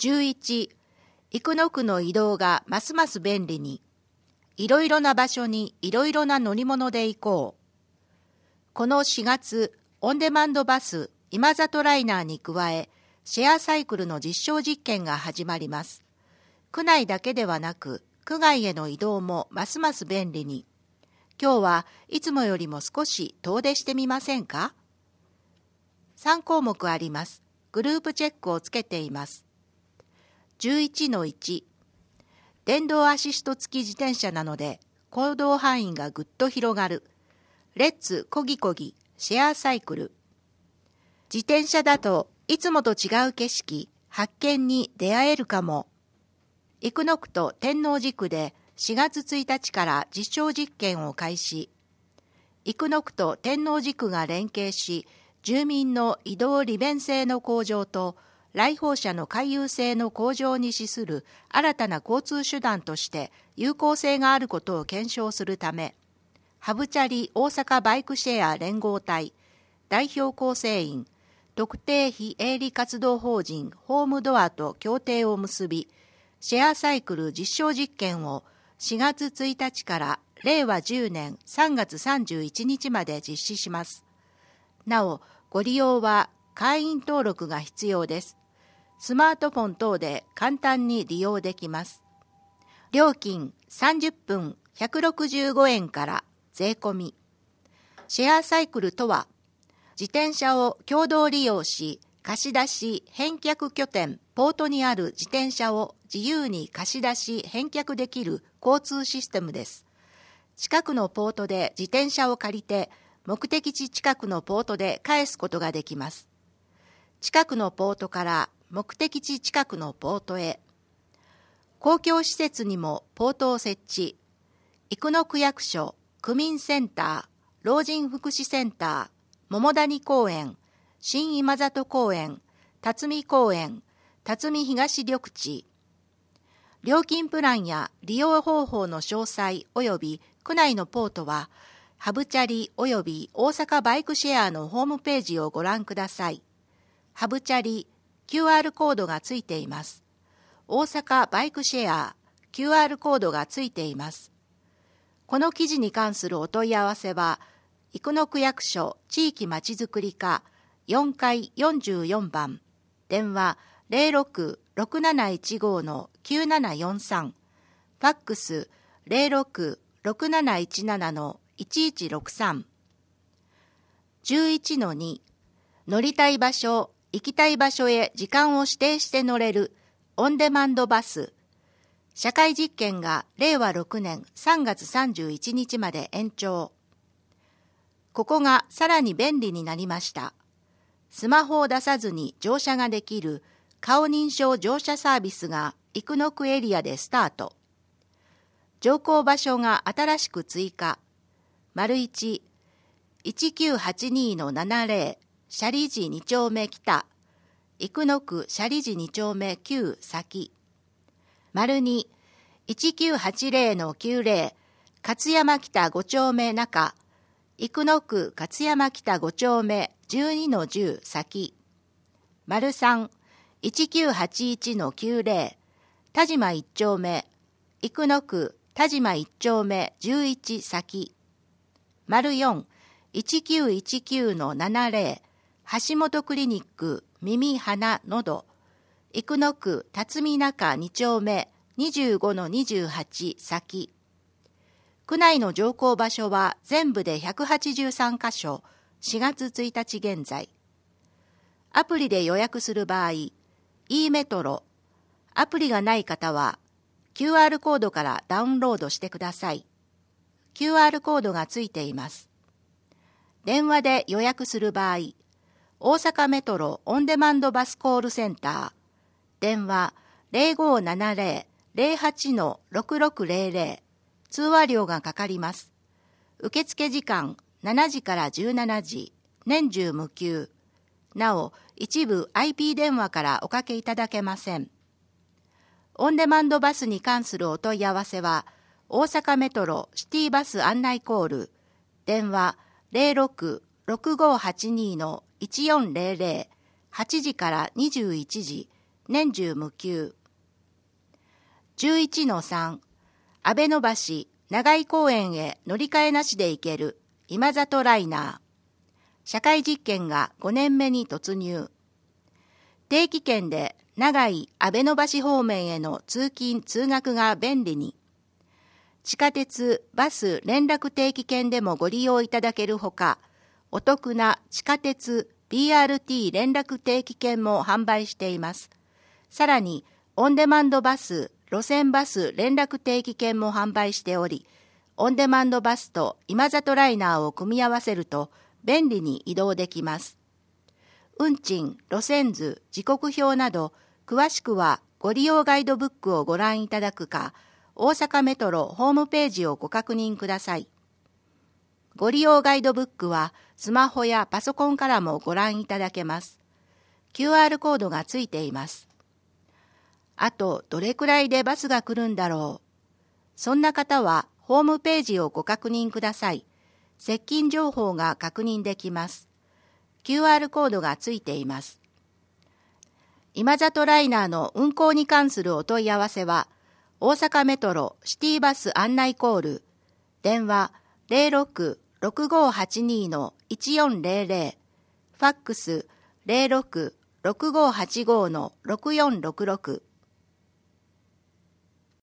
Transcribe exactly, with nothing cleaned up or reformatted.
じゅういち、生野区の移動がますます便利に。いろいろな場所にいろいろな乗り物で行こう。このしがつ、オンデマンドバス今里ライナーに加え、シェアサイクルの実証実験が始まります。区内だけではなく、区外への移動もますます便利に。今日はいつもよりも少し遠出してみませんか？さんこうもくあります。グループチェックをつけています。じゅういちのいち、電動アシスト付き自転車なので行動範囲がぐっと広がる。レッツこぎこぎシェアサイクル。自転車だといつもと違う景色、発見に出会えるかも。生野区と天王寺区でしがつついたちから実証実験を開始。生野区と天王寺区が連携し、住民の移動利便性の向上と来訪者の回遊性の向上に資する新たな交通手段として有効性があることを検証するため、ハブチャリ大阪バイクシェア連合体代表構成員特定非営利活動法人ホームドアと協定を結び、シェアサイクル実証実験をしがつついたちかられいわじゅうねんさんがつさんじゅういちにちまで実施します。なお、ご利用は会員登録が必要です。スマートフォン等で簡単に利用できます。料金さんじゅっぷんひゃくろくじゅうごえんから税込み。シェアサイクルとは、自転車を共同利用し、貸し出し返却拠点ポートにある自転車を自由に貸し出し返却できる交通システムです。近くのポートで自転車を借りて、目的地近くのポートで返すことができます。近くのポートから目的地近くのポートへ。公共施設にもポートを設置。生野区役所、区民センター、老人福祉センター、桃谷公園、新今里公園、辰巳公園、辰巳東緑地。料金プランや利用方法の詳細及び区内のポートは、ハブチャリ及び大阪バイクシェアのホームページをご覧ください。ハブチャリ キューアール コードがついています。大阪バイクシェア キューアール コードがついています。この記事に関するお問い合わせは、生野区役所地域まちづくり課よんかいよんじゅうよんばん、電話 ゼロろく ろくなないちご きゅうななよんさん、ファックス ゼロろく ろくなないちなな いちいちろくさん。じゅういちのに、乗りたい場所、行きたい場所へ時間を指定して乗れるオンデマンドバス。社会実験がれいわろくねんさんがつさんじゅういちにちまで延長。ここがさらに便利になりました。スマホを出さずに乗車ができる顔認証乗車サービスが生野区エリアでスタート。乗降場所が新しく追加。丸いち、いちきゅうはちにのななぜろ、斜里寺に丁目北、生野区斜里寺に丁目きゅう先。丸に、いちきゅうはちぜろのきゅうぜろ、勝山北ご丁目中、生野区勝山北ご丁目じゅうにのじゅう先。丸さん、いちきゅうはちいちのきゅうぜろ、田島いち丁目、生野区田島いち丁目じゅういち先。丸よん、いちきゅういちきゅうのななぜろ、橋本クリニック耳鼻のど、生野区辰巳中に丁目にじゅうごのにじゅうはち先。区内の乗降場所は全部でひゃくはちじゅうさんかしょ、しがつついたち現在。アプリで予約する場合、e メトロ、アプリがない方は キューアール コードからダウンロードしてください。キューアール コードがついています。電話で予約する場合、大阪メトロオンデマンドバスコールセンター、電話 ゼロごななぜろ ゼロはちのろくろくぜろぜろ、通話料がかかります。受付時間しちじからじゅうしちじ、年中無休。なお、一部 アイピー 電話からおかけいただけません。オンデマンドバスに関するお問い合わせは、大阪メトロシティバス案内コール、電話 ゼロろく ろくごはちにのいちよんぜろぜろ、はちじからにじゅういちじ、 年中無休。じゅういちのさん、阿部野橋長井公園へ乗り換えなしで行ける今里ライナー。社会実験がごねんめに突入。定期券で長井阿部野橋方面への通勤通学が便利に。地下鉄、バス連絡定期券でもご利用いただけるほか、お得な地下鉄 ビーアールティー 連絡定期券も販売しています。さらに、オンデマンドバス、路線バス連絡定期券も販売しており、オンデマンドバスと今里ライナーを組み合わせると便利に移動できます。運賃、路線図、時刻表など、詳しくはご利用ガイドブックをご覧いただくか、大阪メトロホームページをご確認ください。ご利用ガイドブックはスマホやパソコンからもご覧いただけます。キューアール コードがついています。あとどれくらいでバスが来るんだろう。そんな方はホームページをご確認ください。接近情報が確認できます。キューアール コードがついています。今里ライナーの運行に関するお問い合わせは、大阪メトロシティバス案内コール、電話 ゼロろく ろくごはちに のいちよんゼロゼロ、ファックス ゼロろく ろくごはちご のろくよんろくろく、